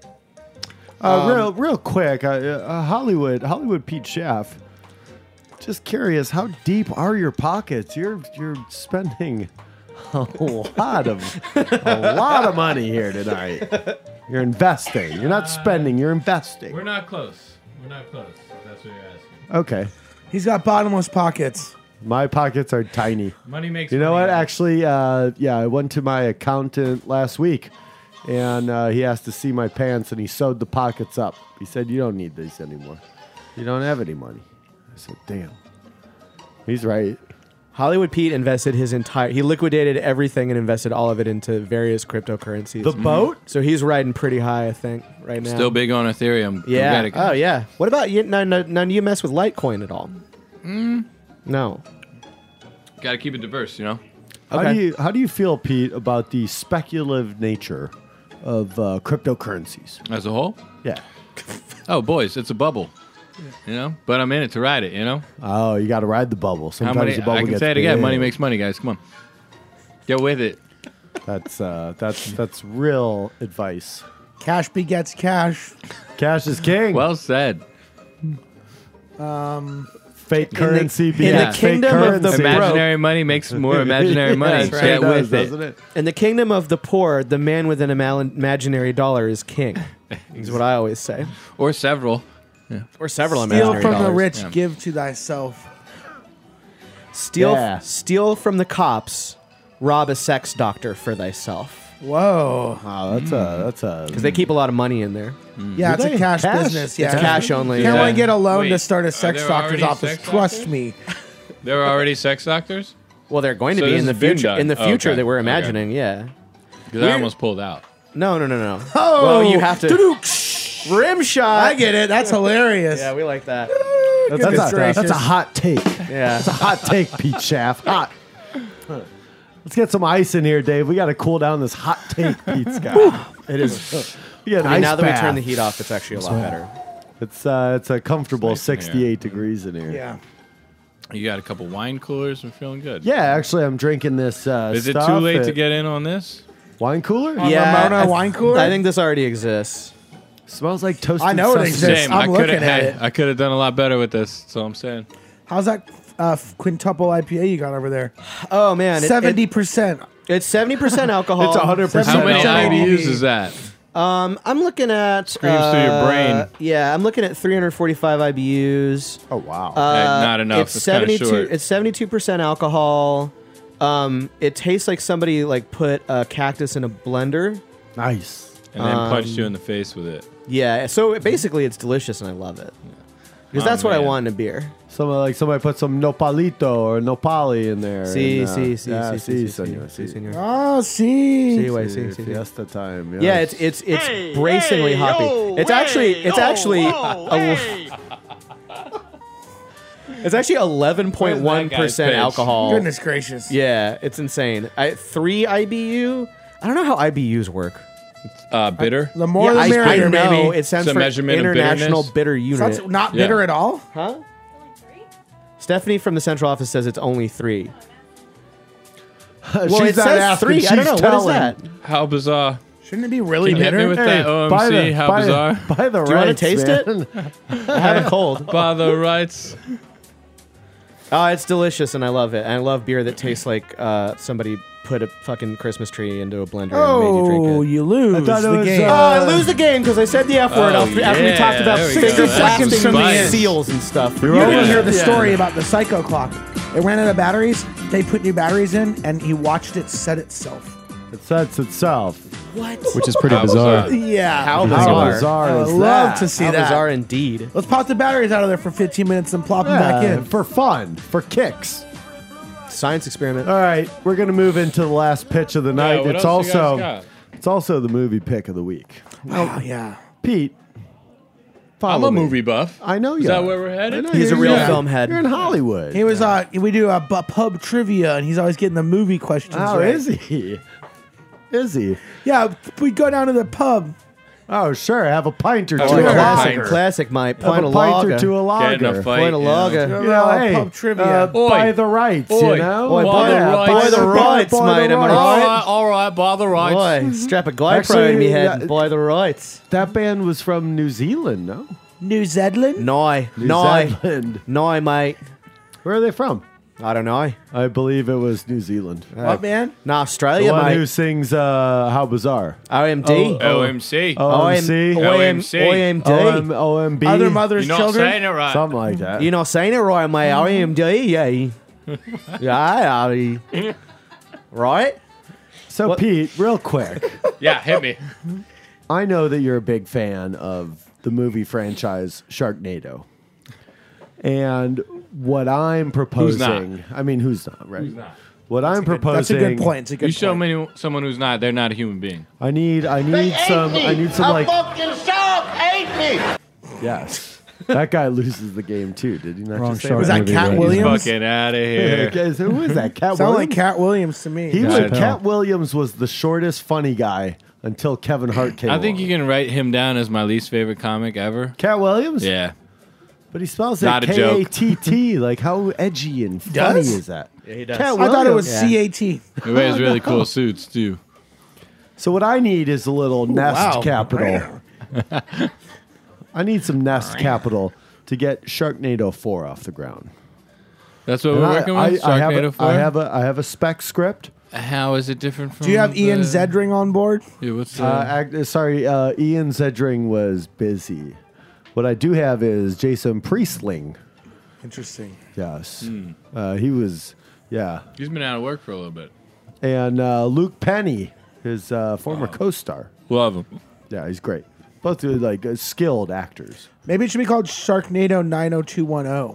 Real quick, Hollywood Pete Schaff. Just curious, how deep are your pockets? You're spending a lot of money here tonight. You're investing. You're not spending. You're investing. We're not close. We're not close. If that's what you're asking. Okay. He's got bottomless pockets. My pockets are tiny. Money makes. You know money, what? guys. Actually, I went to my accountant last week, and he asked to see my pants, and he sewed the pockets up. He said, "You don't need these anymore. You don't have any money." I said, "Damn." He's right. Hollywood Pete invested he liquidated everything and invested all of it into various cryptocurrencies. The boat? So he's riding pretty high, I think, right now. Still big on Ethereum. Yeah. Forget it. Oh, yeah. What about you? None do you mess with Litecoin at all? No. Got to keep it diverse, you know. Okay. How do you feel, Pete, about the speculative nature of cryptocurrencies? As a whole. Yeah. Oh, boys, it's a bubble. You know, but I'm in it to ride it. You know. Oh, you got to ride the bubble. How Sometimes many? the bubble I can gets say it again. big. Money makes money, guys. Come on. Get with it. That's real advice. Cash begets cash. Cash is king. Well said. Fake currency in the kingdom of the imaginary money makes more imaginary money. That's Get right. with it. In the kingdom of the poor, the man with an imaginary dollar is king. Is what I always say. Or several. Yeah. Or several Steal imaginary from dollars. the rich, Yeah. give to thyself. Steal from the cops, rob a sex doctor for thyself. Whoa. Wow, that's a Because they keep a lot of money in there. Yeah, Do it's a they? cash Cash? business. Yeah, It's cash only. Can't yeah. really get a loan to Wait, start a are sex there doctor's already office. sex Trust doctors? me. There are already sex doctors? Well, they're going to So be this in the has been future. done. In the Oh, future okay. that we're Okay. imagining, yeah. Because I almost pulled out. No. Oh, Well, you have to rim shot. I get it. That's hilarious. Yeah, we like that. that's a hot take. Yeah, That's a hot take, Pete Schaff. Hot. Let's get some ice in here, Dave. We got to cool down this hot take Pete's got. it is. We got an I mean, ice now that we bath. turn the heat off, it's actually a lot better. It's a comfortable It's nice in 68 degrees in here. Yeah. You got a couple wine coolers. I'm feeling good. Yeah, actually, I'm drinking this. Is it stuff too late at- to get in on this? wine cooler? Ramona wine cooler? I think this already exists. Smells like toasted. I know it sesame. exists. Same. I'm I looking could at have. it. I could have done a lot better with this. So I'm saying. How's that quintuple IPA you got over there? Oh man, 70%. It's 70% alcohol. It's 100%. How many alcohol. IBUs is that? I'm looking at Screams through your brain. Yeah, I'm looking at 345 IBUs. Oh wow. Not enough. It's kinda 72. short. It's 72% alcohol. It tastes like somebody like put a cactus in a blender. Nice. And then punched you in the face with it. Yeah, so basically it's delicious and I love it. Because Oh, that's what I man. want in a beer. Somebody put some nopalito or nopali in there. Sí, and, sí, sí, yeah, sí, señor, sí, sí. señor. Oh, see. Sí, güey, sí, sí, sí. Fiesta time. Yeah, it's bracingly hoppy. It's actually it's actually 11.1% alcohol. Goodness gracious. Yeah, it's insane. 3 IBU. I don't know how IBUs work. Bitter. The more Yeah, the I merrier, know baby. it stands It's a for measurement of International bitterness. Bitter So Unit. that's not bitter Yeah. at all? Huh? Stephanie from the central office says it's only 3. Well, She's it not says asking, 3. I don't know. she's What is telling. that? How bizarre. Shouldn't it be really Can you hit me bitter? with Hey, that OMC? How bizarre. By the Do you want to rights, taste man. it? I have a cold. By the rights. Oh, it's delicious and I love it. And I love beer that tastes like somebody put a fucking Christmas tree into a blender and made you drink Oh, it. you lose I thought it the was, game. Oh, I lose the game because I said the F word Oh, after we yeah, talked about there we 60 go. Seconds That's from the spice. end. seals and stuff. You didn't Yeah. hear the Yeah. story about the Psycho clock. It ran out of batteries. They put new batteries in, and he watched it set itself. It sets itself. Which is pretty How bizarre. bizarre. Yeah. How How bizarre. bizarre I is would that? love to see How that. bizarre indeed. Let's pop the batteries out of there for 15 minutes and plop them back Yeah, in. for fun, for kicks. Science experiment. All right, we're gonna move into the last pitch of the night. what It's else you guys also got? it's also the movie pick of the week. Oh, yeah. Pete, I'm follow a me. movie buff. I know you. Is that are. where we're headed? I know He's a you're- real yeah. film head. You're in Hollywood. He was, we do a pub trivia, and he's always getting the movie questions How right. is he? Is he? Yeah, we go down to the pub. Oh, sure. Have a pint or two. Oh, Oh, Like a classic, pint. classic, mate. Have Point a of pint lager. or two of Get in a lager. fight. Point of you know. lager. You know, hey, pub trivia. Oi. by the rights, Oi. you know? Oi, By by the the rights. by the rights, By the mate. Am I rights. right? All right, by the rights. Boy, strap a GoPro Actually, in me head. yeah, By the rights. That band was from New Zealand, no? New Zealand? No, New no, Zealand. no, mate. Where are they from? I don't know. I believe it was New Zealand. What, man? No, The Australia, one mate. who sings How Bizarre. OMD. OMC. OMC. OMD. OMB. Other mother's You're not children? saying it right. Something like that. You're not saying it right, mate. OMD, yeah. Yeah, right? So, What- Pete, real quick, Yeah, hit me. I know that you're a big fan of the movie franchise Sharknado. And what I'm proposing, I mean, who's not, right? Who's not? What I'm That's proposing, a good point. It's a good You show point. me someone who's not, they're not a human being. I need some like, fucking shark ate me! yes. That guy loses the game too, did he not? Wrong just say shark Was that movie, Cat right? Williams? Fucking out of Yeah, here. guys, who was that? Cat Sound Williams? like Cat Williams to me. He Yeah. was Chappelle. Cat Williams was the shortest funny guy until Kevin Hart came I think along. you can write him down as my least favorite comic ever. Cat Williams? Yeah. But he spells Not it a joke. K-A-T-T. Like, how edgy and funny Does? is that? Yeah, he does. Cat I thought it was Williams. C-A-T. He wears really cool suits too. So what I need is a little nest wow. capital. I need some nest capital to get Sharknado 4 off the ground. That's what And we're working with. Sharknado 4. I have a spec script. How is it different from? Do you have Ian the- Zedring on board? Yeah, what's the? Ian Zedring was busy. What I do have is Jason Priestling. Interesting. Yes. He was, He's been out of work for a little bit. And Luke Penny, his former co-star. Love him. Yeah, he's great. Both are like skilled actors. Maybe it should be called Sharknado 90210.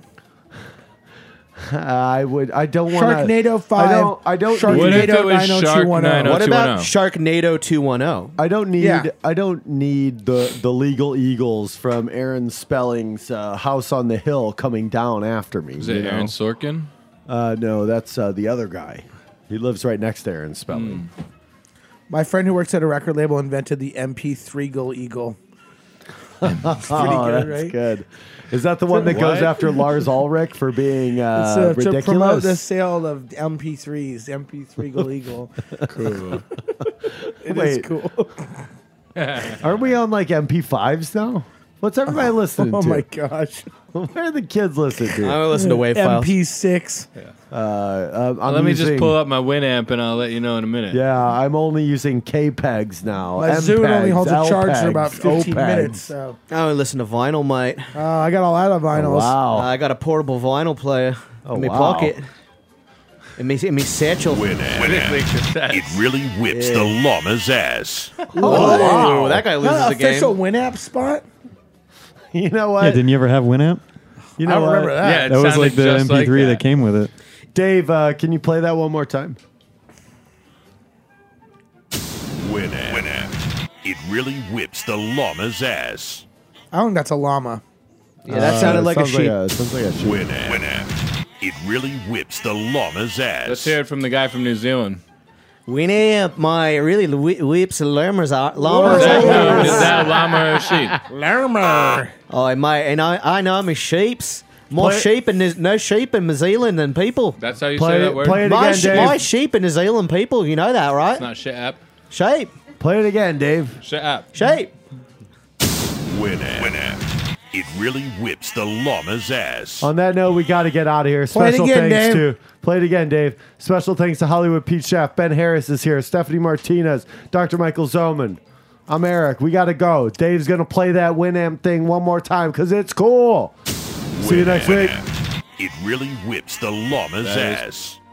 I don't want Sharknado 5. I don't. Sharknado What if it was Shark 90210. What about 90210? Sharknado 210? I don't need. Yeah. I don't need the legal eagles from Aaron Spelling's House on the Hill coming down after me. Is it Aaron Sorkin? No, that's the other guy. He lives right next to Aaron Spelling. My friend who works at a record label invented the MP3 Eagle. That's good, right? good. Is that the one that goes What? after Lars Ulrich for being To promote ridiculous? the sale of MP3s, MP3 Eagle. Cool. It is Wait. cool. Aren't we on like MP5s now? What's everybody listening Oh to? my gosh. What are the kids listening to? I listen to wave files. MP6. I'm Let me just using- pull up my Winamp and I'll let you know in a minute. Yeah, I'm only using K-pegs now. My Zune only holds a charge for about M-pegs, 15 O-pegs. minutes. So. I only listen to vinyl, mate. I got a lot of vinyls. Wow. I got a portable vinyl player in my wow. pocket. In me satchel. It really whips the llama's ass. Oh, that guy loses Not the an game. official Winamp spot? You know what? Yeah, didn't you ever have Winamp? You I know don't what? remember that. Yeah, it That was sounded like the just MP3 like that came with it. Dave, can you play that one more time? Winamp. It really whips the llama's ass. I don't think that's a llama. Yeah, that sounded like a sounds sheep. sounds like a sheep. Winamp. It really whips the llama's ass. Let's hear it from the guy from New Zealand. Winamp, my really whips the llamas Is that llama or sheep? Llama. Oh, mate, and I know my sheeps. More Play- sheep and there's no sheep in New Zealand than people. That's how you Play say it- that word? play it My, again, Dave. my sheep in New Zealand people, you know that, right? It's not shit up. Sheep. Play it again, Dave. Shut up. Sheep. Winamp. It really whips the llama's ass. On that note, we got to get out of here. Play it Special again, thanks Dave. to play it again, Dave. Special thanks to Hollywood Pete Chef. Ben Harris is here. Stephanie Martinez. Dr. Michael Zoman. I'm Eric. We got to go. Dave's gonna play that Winamp thing one more time because it's cool. See you next week. It really whips the llama's That is- ass.